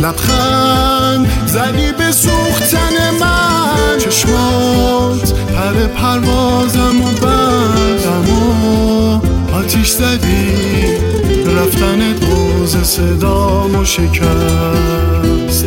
لبخند زدی به سوختن من، چشمات پر پروازم و بردم و آتیش زدی رفتن دوز صدامو شکست.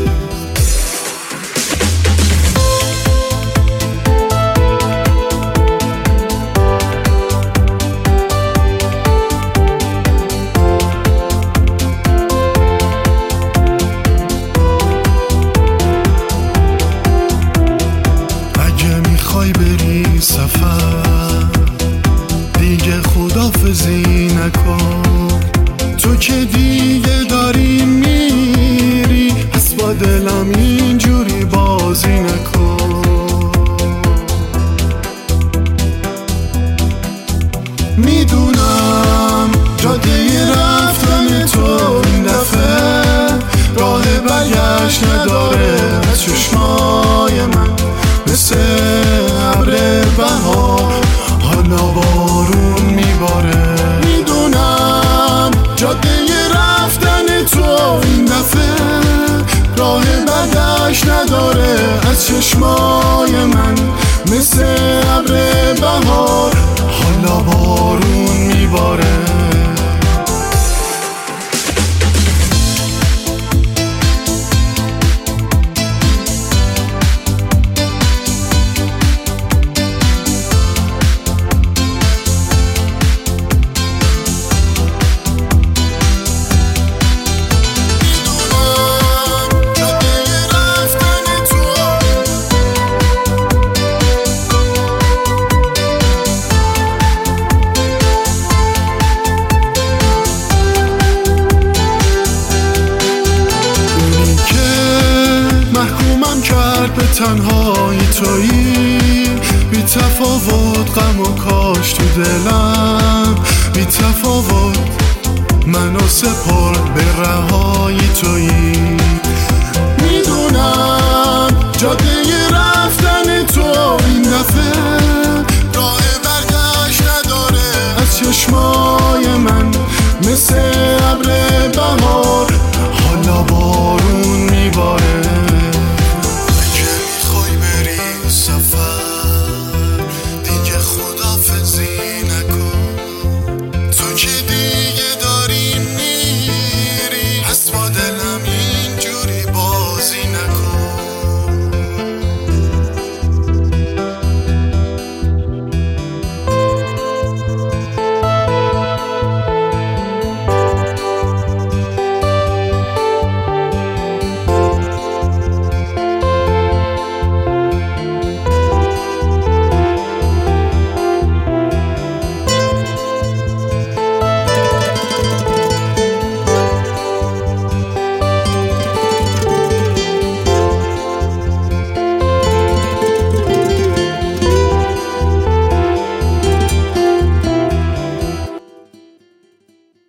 بری سفر دیگه خداحافظی نکن، تو که دیگه داری میری، پس با دلم اینجوری بازی نکن. میدونم جاده رفتن تو این دفعه راه برگشت نداره، از چشمای من مثل ابر بهار حالا بارون میباره. میدونم جاده رفتن تو این دفعه راه برگشت نداره، از چشمای من مثل ابر بهار حالا بارون میباره. محکومم کرد به تنهایی تویی، بی تفاوت غم و کاش تو دلم، بی تفاوت منو سپرد به رهایی تویی. میدونم جاده رفتن تو این دفعه راه برگشت نداره، از چشمای من مثل ابر بهار